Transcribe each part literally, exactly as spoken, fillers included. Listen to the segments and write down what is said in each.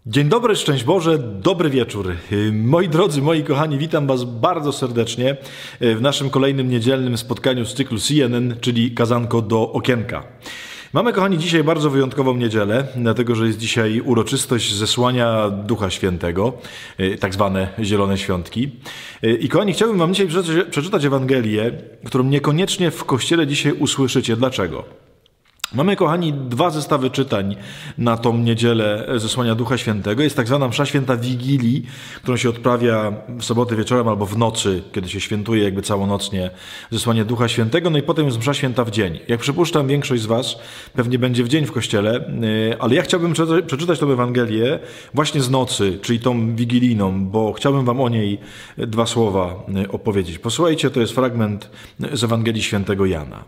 Dzień dobry, szczęść Boże, dobry wieczór. Moi drodzy, moi kochani, witam Was bardzo serdecznie w naszym kolejnym niedzielnym spotkaniu z cyklu C N N, czyli Kazanko do okienka. Mamy, kochani, dzisiaj bardzo wyjątkową niedzielę, dlatego że jest dzisiaj uroczystość zesłania Ducha Świętego, tak zwane Zielone Świątki. I kochani, chciałbym Wam dzisiaj przeczytać Ewangelię, którą niekoniecznie w Kościele dzisiaj usłyszycie. Dlaczego? Mamy, kochani, dwa zestawy czytań na tą niedzielę zesłania Ducha Świętego. Jest tak zwana msza święta Wigilii, którą się odprawia w sobotę wieczorem albo w nocy, kiedy się świętuje jakby całonocnie zesłanie Ducha Świętego. No i potem jest msza święta w dzień. Jak przypuszczam, większość z Was pewnie będzie w dzień w kościele, ale ja chciałbym przeczytać tę Ewangelię właśnie z nocy, czyli tą wigilijną, bo chciałbym Wam o niej dwa słowa opowiedzieć. Posłuchajcie, to jest fragment z Ewangelii świętego Jana.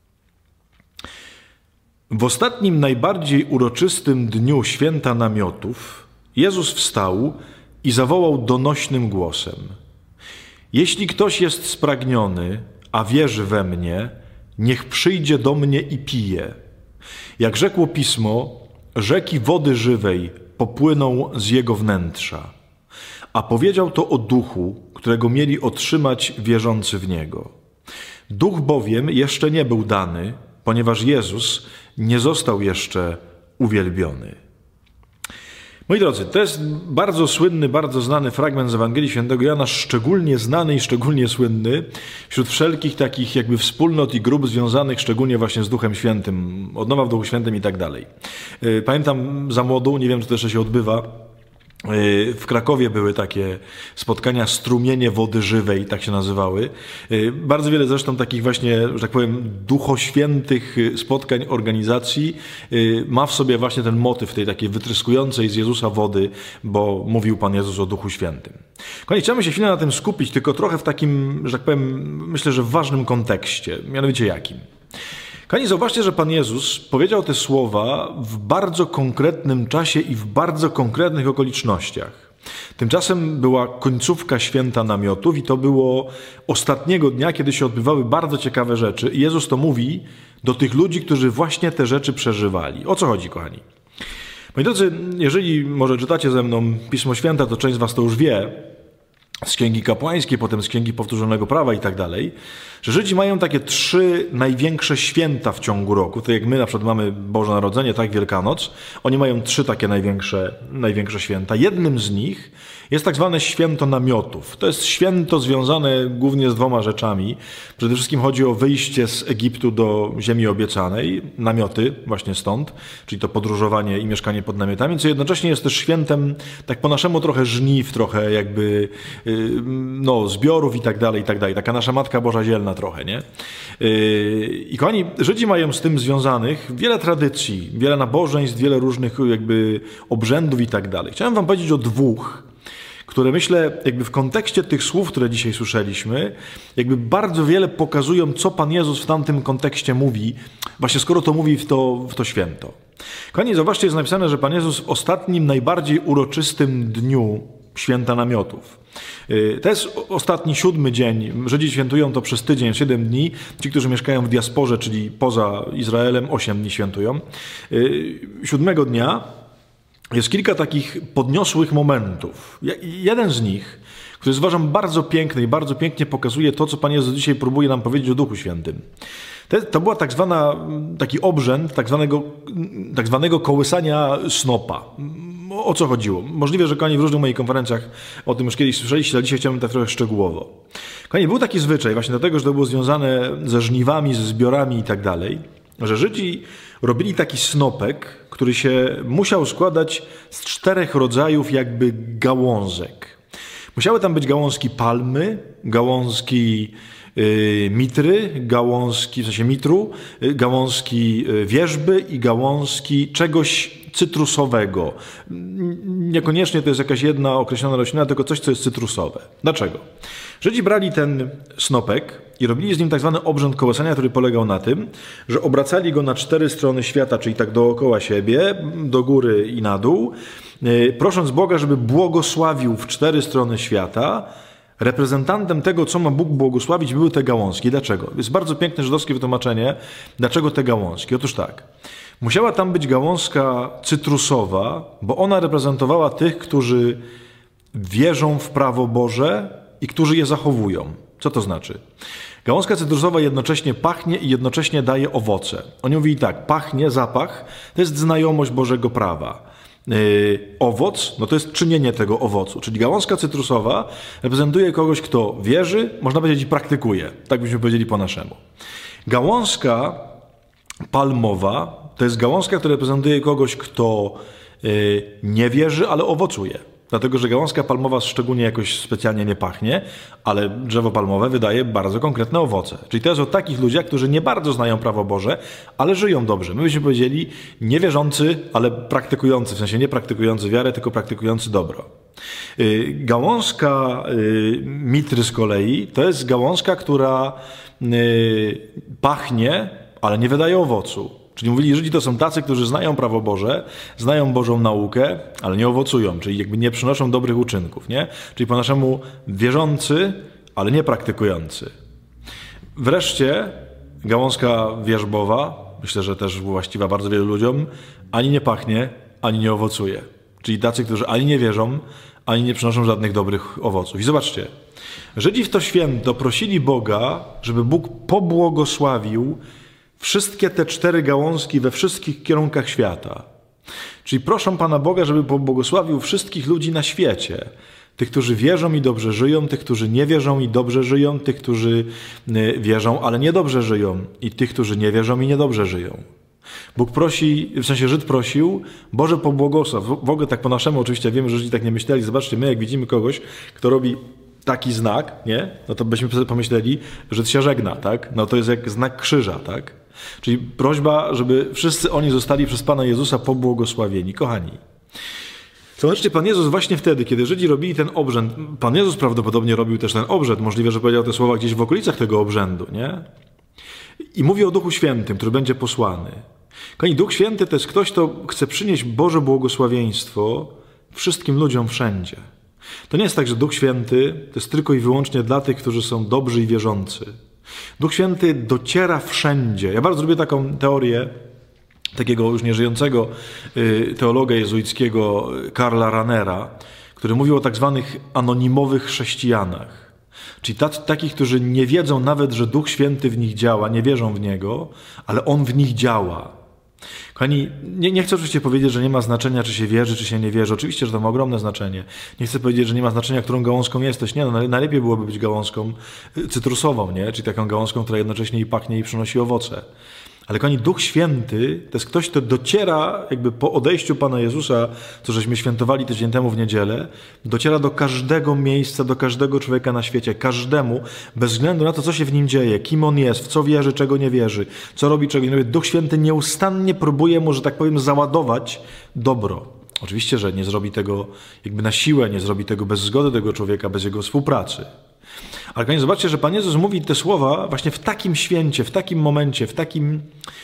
W ostatnim, najbardziej uroczystym dniu święta namiotów Jezus wstał i zawołał donośnym głosem: Jeśli ktoś jest spragniony, a wierzy we mnie, niech przyjdzie do mnie i pije. Jak rzekło Pismo, rzeki wody żywej popłyną z jego wnętrza. A powiedział to o duchu, którego mieli otrzymać wierzący w niego. Duch bowiem jeszcze nie był dany, ponieważ Jezus nie został jeszcze uwielbiony. Moi drodzy, to jest bardzo słynny, bardzo znany fragment z Ewangelii świętego Jana, szczególnie znany i szczególnie słynny wśród wszelkich takich jakby wspólnot i grup związanych szczególnie właśnie z Duchem Świętym, odnowa w Duchu Świętym i tak dalej. Pamiętam za młodu, nie wiem, czy to jeszcze się odbywa, w Krakowie były takie spotkania Strumienie Wody Żywej, tak się nazywały. Bardzo wiele zresztą takich właśnie, że tak powiem, duchoświętych spotkań, organizacji ma w sobie właśnie ten motyw tej takiej wytryskującej z Jezusa wody, bo mówił Pan Jezus o Duchu Świętym. Kochani, chciałbym się chwilę na tym skupić, tylko trochę w takim, że tak powiem, myślę, że w ważnym kontekście, mianowicie jakim? Kochani, zauważcie, że Pan Jezus powiedział te słowa w bardzo konkretnym czasie i w bardzo konkretnych okolicznościach. Tymczasem była końcówka święta namiotów i to było ostatniego dnia, kiedy się odbywały bardzo ciekawe rzeczy. I Jezus to mówi do tych ludzi, którzy właśnie te rzeczy przeżywali. O co chodzi, kochani? Moi drodzy, jeżeli może czytacie ze mną Pismo Święte, to część z Was to już wie, z Księgi Kapłańskiej, potem z Księgi Powtórzonego Prawa i tak dalej, że Żydzi mają takie trzy największe święta w ciągu roku. To jak my na przykład mamy Boże Narodzenie, tak, Wielkanoc. Oni mają trzy takie największe, największe święta. Jednym z nich jest tak zwane święto namiotów. To jest święto związane głównie z dwoma rzeczami. Przede wszystkim chodzi o wyjście z Egiptu do ziemi obiecanej. Namioty właśnie stąd, czyli to podróżowanie i mieszkanie pod namiotami, co jednocześnie jest też świętem, tak po naszemu trochę żniw, trochę jakby no, zbiorów i tak dalej, i tak dalej. Taka nasza Matka Boża Zielna trochę, nie? I kochani, Żydzi mają z tym związanych wiele tradycji, wiele nabożeństw, wiele różnych jakby obrzędów i tak dalej. Chciałem wam powiedzieć o dwóch, które myślę jakby w kontekście tych słów, które dzisiaj słyszeliśmy, jakby bardzo wiele pokazują, co Pan Jezus w tamtym kontekście mówi, właśnie skoro to mówi w to, w to święto. Kochani, zobaczcie, jest napisane, że Pan Jezus w ostatnim, najbardziej uroczystym dniu święta namiotów. To jest ostatni, siódmy dzień. Żydzi świętują to przez tydzień, siedem dni. Ci, którzy mieszkają w diasporze, czyli poza Izraelem, osiem dni świętują. Siódmego dnia jest kilka takich podniosłych momentów. Jeden z nich, który uważam bardzo piękny i bardzo pięknie pokazuje to, co Pan Jezus dzisiaj próbuje nam powiedzieć o Duchu Świętym. To była tak zwana, taki obrzęd tak zwanego, tak zwanego kołysania snopa. O co chodziło? Możliwe, że kochani w różnych moich konferencjach o tym już kiedyś słyszeliście, ale dzisiaj chciałbym tak trochę szczegółowo. Kochani, był taki zwyczaj właśnie dlatego, że to było związane ze żniwami, ze zbiorami i tak dalej, że Żydzi robili taki snopek, który się musiał składać z czterech rodzajów jakby gałązek. Musiały tam być gałązki palmy, gałązki yy, mitry, gałązki, w sensie mitru, yy, gałązki yy, wierzby i gałązki czegoś cytrusowego. Niekoniecznie to jest jakaś jedna określona roślina, tylko coś, co jest cytrusowe. Dlaczego? Żydzi brali ten snopek i robili z nim tak zwany obrzęd kołysania, który polegał na tym, że obracali go na cztery strony świata, czyli tak dookoła siebie, do góry i na dół, prosząc Boga, żeby błogosławił w cztery strony świata. Reprezentantem tego, co ma Bóg błogosławić, były te gałązki. Dlaczego? Jest bardzo piękne żydowskie wytłumaczenie, dlaczego te gałązki. Otóż tak. Musiała tam być gałązka cytrusowa, bo ona reprezentowała tych, którzy wierzą w prawo Boże i którzy je zachowują. Co to znaczy? Gałązka cytrusowa jednocześnie pachnie i jednocześnie daje owoce. Oni mówili tak, pachnie, zapach, to jest znajomość Bożego prawa. Yy, owoc, no to jest czynienie tego owocu. Czyli gałązka cytrusowa reprezentuje kogoś, kto wierzy, można powiedzieć i praktykuje. Tak byśmy powiedzieli po naszemu. Gałązka palmowa to jest gałązka, która reprezentuje kogoś, kto yy, nie wierzy, ale owocuje. Dlatego, że gałązka palmowa szczególnie jakoś specjalnie nie pachnie, ale drzewo palmowe wydaje bardzo konkretne owoce. Czyli to jest o takich ludziach, którzy nie bardzo znają prawo Boże, ale żyją dobrze. My byśmy powiedzieli niewierzący, ale praktykujący, w sensie nie praktykujący wiarę, tylko praktykujący dobro. Yy, gałązka yy, mitry z kolei to jest gałązka, która yy, pachnie, ale nie wydaje owocu. Czyli mówili, Żydzi to są tacy, którzy znają prawo Boże, znają Bożą naukę, ale nie owocują, czyli jakby nie przynoszą dobrych uczynków, nie? Czyli po naszemu wierzący, ale nie praktykujący. Wreszcie gałązka wierzbowa, myślę, że też właściwa bardzo wielu ludziom, ani nie pachnie, ani nie owocuje. Czyli tacy, którzy ani nie wierzą, ani nie przynoszą żadnych dobrych owoców. I zobaczcie, Żydzi w to święto prosili Boga, żeby Bóg pobłogosławił wszystkie te cztery gałązki we wszystkich kierunkach świata. Czyli proszą Pana Boga, żeby pobłogosławił wszystkich ludzi na świecie. Tych, którzy wierzą i dobrze żyją, tych, którzy nie wierzą i dobrze żyją, tych, którzy wierzą, ale niedobrze żyją i tych, którzy nie wierzą i niedobrze żyją. Bóg prosi, w sensie Żyd prosił, Boże pobłogosław. W ogóle tak po naszemu oczywiście wiemy, że Żydzi tak nie myśleli. Zobaczcie, my jak widzimy kogoś, kto robi taki znak, nie? No to byśmy sobie pomyśleli, że się żegna, tak? No to jest jak znak krzyża, tak? Czyli prośba, żeby wszyscy oni zostali przez Pana Jezusa pobłogosławieni. Kochani, zobaczcie, Pan Jezus właśnie wtedy, kiedy Żydzi robili ten obrzęd, Pan Jezus prawdopodobnie robił też ten obrzęd, możliwe, że powiedział te słowa gdzieś w okolicach tego obrzędu, nie? I mówi o Duchu Świętym, który będzie posłany. Kochani, Duch Święty to jest ktoś, kto chce przynieść Boże błogosławieństwo wszystkim ludziom wszędzie. To nie jest tak, że Duch Święty to jest tylko i wyłącznie dla tych, którzy są dobrzy i wierzący. Duch Święty dociera wszędzie. Ja bardzo lubię taką teorię takiego już nieżyjącego teologa jezuickiego Karla Ranera, który mówił o tak zwanych anonimowych chrześcijanach. Czyli tacy, takich, którzy nie wiedzą nawet, że Duch Święty w nich działa, nie wierzą w Niego, ale On w nich działa. Kochani, nie, nie chcę oczywiście powiedzieć, że nie ma znaczenia, czy się wierzy, czy się nie wierzy. Oczywiście, że to ma ogromne znaczenie. Nie chcę powiedzieć, że nie ma znaczenia, którą gałązką jesteś. Nie, no najlepiej byłoby być gałązką cytrusową, nie? Czyli taką gałązką, która jednocześnie i pachnie, i przynosi owoce. Ale kochani, Duch Święty to jest ktoś, kto dociera jakby po odejściu Pana Jezusa, co żeśmy świętowali tydzień temu w niedzielę, dociera do każdego miejsca, do każdego człowieka na świecie, każdemu, bez względu na to, co się w nim dzieje, kim on jest, w co wierzy, czego nie wierzy, co robi, czego nie robi. Duch Święty nieustannie próbuje mu, że tak powiem, załadować dobro. Oczywiście, że nie zrobi tego jakby na siłę, nie zrobi tego bez zgody tego człowieka, bez jego współpracy. Ale kochani, zobaczcie, że Pan Jezus mówi te słowa właśnie w takim święcie, w takim momencie, w takim,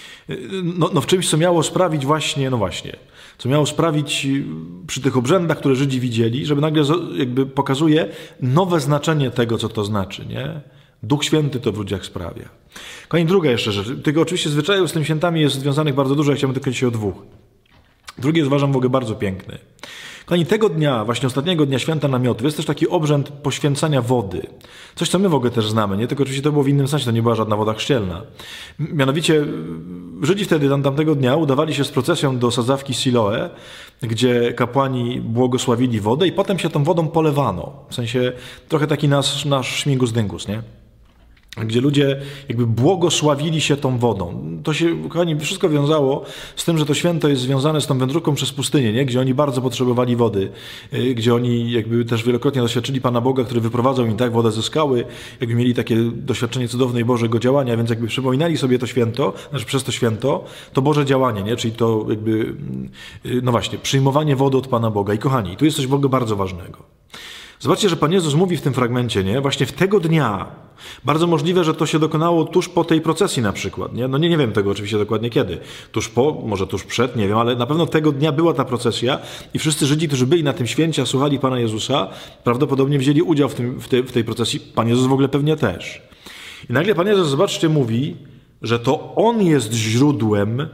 no, no w czymś, co miało sprawić właśnie, no właśnie, co miało sprawić przy tych obrzędach, które Żydzi widzieli, żeby nagle jakby pokazuje nowe znaczenie tego, co to znaczy, nie? Duch Święty to w ludziach sprawia. Kochani, druga jeszcze rzecz. Tego oczywiście zwyczaju z tymi świętami jest związanych bardzo dużo, ja chciałbym tylko dzisiaj o dwóch. Drugi jest, uważam, w ogóle bardzo piękny. Kochani, tego dnia, właśnie ostatniego dnia Święta Namiotów, jest też taki obrzęd poświęcania wody. Coś, co my w ogóle też znamy, nie? Tylko oczywiście to było w innym sensie, to nie była żadna woda chrzcielna. Mianowicie Żydzi wtedy tam, tamtego dnia udawali się z procesją do sadzawki Siloe, gdzie kapłani błogosławili wodę i potem się tą wodą polewano. W sensie trochę taki nasz, nasz śmigus dyngus, nie? Gdzie ludzie jakby błogosławili się tą wodą. To się, kochani, wszystko wiązało z tym, że to święto jest związane z tą wędrówką przez pustynię, nie? Gdzie oni bardzo potrzebowali wody, gdzie oni jakby też wielokrotnie doświadczyli Pana Boga, który wyprowadzał im tak wodę ze skały, jakby mieli takie doświadczenie cudownej Bożego działania, więc jakby przypominali sobie to święto, znaczy przez to święto, to Boże działanie, nie? Czyli to jakby, no właśnie, przyjmowanie wody od Pana Boga. I kochani, tu jest coś w ogóle bardzo ważnego. Zobaczcie, że Pan Jezus mówi w tym fragmencie, nie? Właśnie w tego dnia, bardzo możliwe, że to się dokonało tuż po tej procesji na przykład, nie? No nie, nie wiem tego oczywiście dokładnie kiedy, tuż po, może tuż przed, nie wiem, ale na pewno tego dnia była ta procesja i wszyscy Żydzi, którzy byli na tym święcie, a słuchali Pana Jezusa, prawdopodobnie wzięli udział w, tym, w, tej, w tej procesji, Pan Jezus w ogóle pewnie też. I nagle Pan Jezus, zobaczcie, mówi, że to On jest źródłem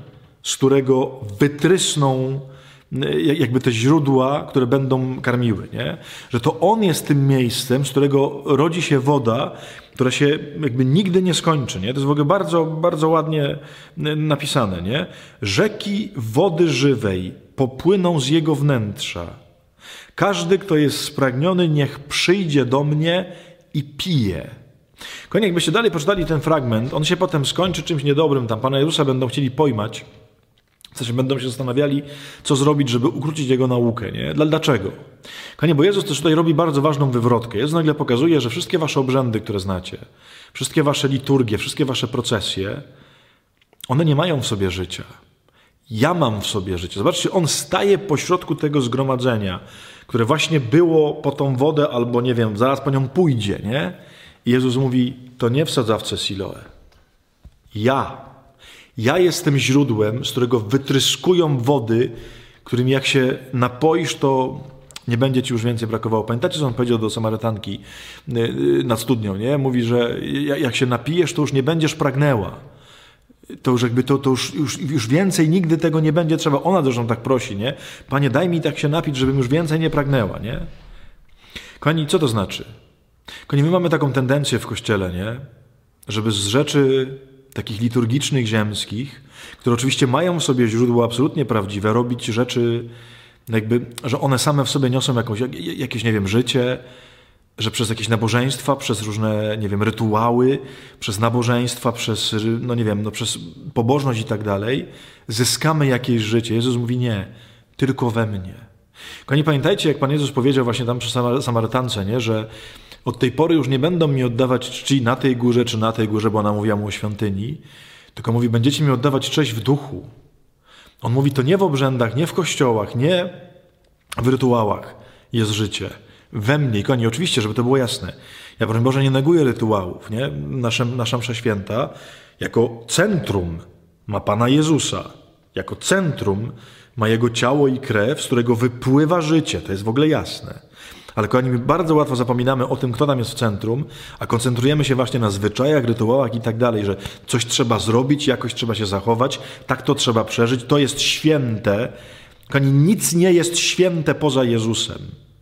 z którego wytrysną jakby te źródła, które będą karmiły, nie? Że to On jest tym miejscem, z którego rodzi się woda, która się jakby nigdy nie skończy, nie? To jest w ogóle bardzo, bardzo ładnie napisane, nie? Rzeki wody żywej popłyną z Jego wnętrza. Każdy, kto jest spragniony, niech przyjdzie do mnie i pije. Kochani, jakbyście dalej poczytali ten fragment, on się potem skończy czymś niedobrym. Tam Pana Jezusa będą chcieli pojmać. W sensie będą się zastanawiali, co zrobić, żeby ukrócić Jego naukę. Nie? Dlaczego? Kochani, bo Jezus też tutaj robi bardzo ważną wywrotkę. Jezus nagle pokazuje, że wszystkie wasze obrzędy, które znacie, wszystkie wasze liturgie, wszystkie wasze procesje, one nie mają w sobie życia. Ja mam w sobie życie. Zobaczcie, On staje pośrodku tego zgromadzenia, które właśnie było po tą wodę albo, nie wiem, zaraz po nią pójdzie, nie? I Jezus mówi, to nie w sadzawce Siloe. Ja. Ja jestem źródłem, z którego wytryskują wody, którymi jak się napoisz, to nie będzie ci już więcej brakowało. Pamiętacie, co On powiedział do Samarytanki nad studnią, nie? Mówi, że jak się napijesz, to już nie będziesz pragnęła. To już jakby to, to już, już, już więcej nigdy tego nie będzie trzeba. Ona zresztą tak prosi, nie? Panie, daj mi tak się napić, żebym już więcej nie pragnęła, nie? Kochani, co to znaczy? Kochani, my mamy taką tendencję w Kościele, nie? Żeby z rzeczy takich liturgicznych, ziemskich, które oczywiście mają w sobie źródło absolutnie prawdziwe, robić rzeczy jakby, że one same w sobie niosą jakąś, jakieś, nie wiem, życie, że przez jakieś nabożeństwa, przez różne, nie wiem, rytuały, przez nabożeństwa, przez, no nie wiem, no przez pobożność i tak dalej, zyskamy jakieś życie. Jezus mówi nie, tylko we mnie. Kochani, pamiętajcie, jak Pan Jezus powiedział właśnie tam przy Samarytance, nie, że od tej pory już nie będą mi oddawać czci na tej górze czy na tej górze, bo ona mówiła mu o świątyni, tylko mówi, będziecie mi oddawać cześć w duchu. On mówi, to nie w obrzędach, nie w kościołach, nie w rytuałach jest życie. We mnie. I koni, oczywiście, żeby to było jasne. Ja, broń Boże, nie neguję rytuałów, nie? Nasza, nasza msza święta jako centrum ma Pana Jezusa. Jako centrum ma Jego ciało i krew, z którego wypływa życie. To jest w ogóle jasne. Ale kochani, my bardzo łatwo zapominamy o tym, kto tam jest w centrum, a koncentrujemy się właśnie na zwyczajach, rytuałach i tak dalej, że coś trzeba zrobić, jakoś trzeba się zachować, tak to trzeba przeżyć, to jest święte. Kochani, nic nie jest święte poza Jezusem.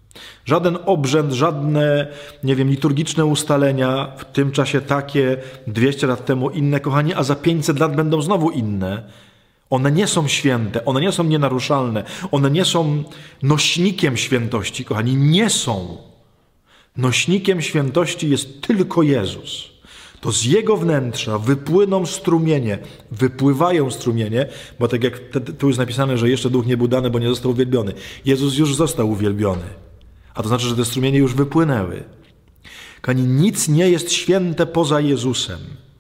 Żaden obrzęd, żadne, nie wiem, liturgiczne ustalenia, w tym czasie takie, dwieście lat temu inne, kochani, a za pięćset lat będą znowu inne. One nie są święte, one nie są nienaruszalne, one nie są nośnikiem świętości, kochani, nie są. Nośnikiem świętości jest tylko Jezus. To z Jego wnętrza wypłyną strumienie, wypływają strumienie, bo tak jak tu jest napisane, że jeszcze duch nie był dany, bo nie został uwielbiony. Jezus już został uwielbiony. A to znaczy, że te strumienie już wypłynęły. Kochani, nic nie jest święte poza Jezusem.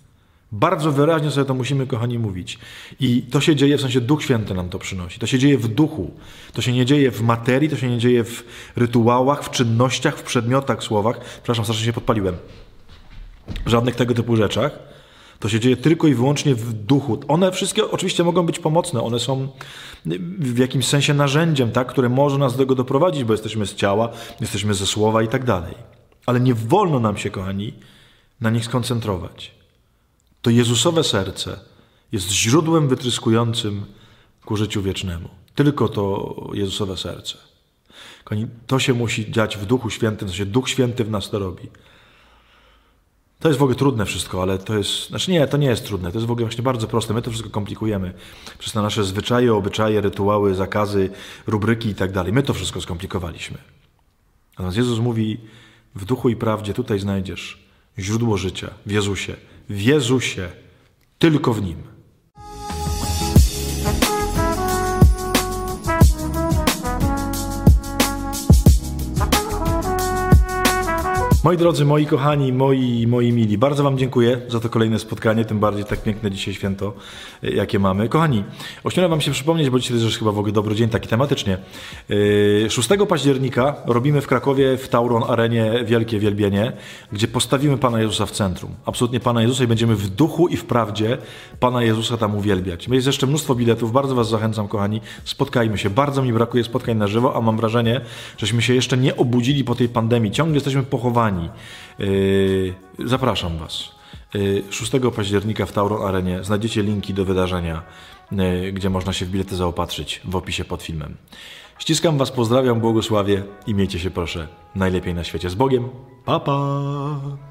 Bardzo wyraźnie sobie to musimy, kochani, mówić. I to się dzieje, w sensie Duch Święty nam to przynosi. To się dzieje w duchu. To się nie dzieje w materii, to się nie dzieje w rytuałach, w czynnościach, w przedmiotach, słowach. Przepraszam, strasznie się podpaliłem. W żadnych tego typu rzeczach. To się dzieje tylko i wyłącznie w duchu. One wszystkie oczywiście mogą być pomocne. One są w jakimś sensie narzędziem, tak, które może nas do tego doprowadzić, bo jesteśmy z ciała, jesteśmy ze słowa i tak dalej. Ale nie wolno nam się, kochani, na nich skoncentrować. To Jezusowe serce jest źródłem wytryskującym ku życiu wiecznemu. Tylko to Jezusowe serce. Kochani, to się musi dziać w Duchu Świętym, w sensie Duch Święty w nas to robi. To jest w ogóle trudne wszystko, ale to jest... Znaczy nie, to nie jest trudne, to jest w ogóle właśnie bardzo proste. My to wszystko komplikujemy przez te nasze zwyczaje, obyczaje, rytuały, zakazy, rubryki i tak dalej. My to wszystko skomplikowaliśmy. Natomiast Jezus mówi, w duchu i prawdzie tutaj znajdziesz źródło życia, w Jezusie. W Jezusie, tylko w Nim. Moi drodzy, moi kochani, moi, moi mili, bardzo Wam dziękuję za to kolejne spotkanie, tym bardziej tak piękne dzisiaj święto, jakie mamy. Kochani, ośmielę Wam się przypomnieć, bo dzisiaj to jest chyba w ogóle dobry dzień, taki tematycznie. szóstego października robimy w Krakowie w Tauron Arenie wielkie wielbienie, gdzie postawimy Pana Jezusa w centrum. Absolutnie Pana Jezusa i będziemy w duchu i w prawdzie Pana Jezusa tam uwielbiać. Jest jeszcze mnóstwo biletów, bardzo Was zachęcam, kochani, spotkajmy się. Bardzo mi brakuje spotkań na żywo, a mam wrażenie, żeśmy się jeszcze nie obudzili po tej pandemii. Ciągle jesteśmy pochowani. Zapraszam Was. szóstego października w Tauron Arenie znajdziecie linki do wydarzenia gdzie można się w bilety zaopatrzyć w opisie pod filmem. Ściskam was, pozdrawiam, błogosławię i miejcie się proszę najlepiej na świecie. Z Bogiem. Pa, pa!